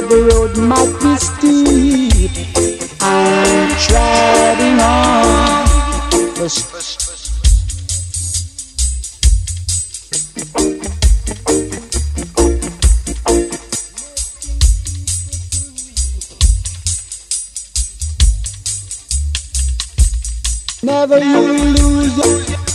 the road might be steep, I'm treading on the never you lose your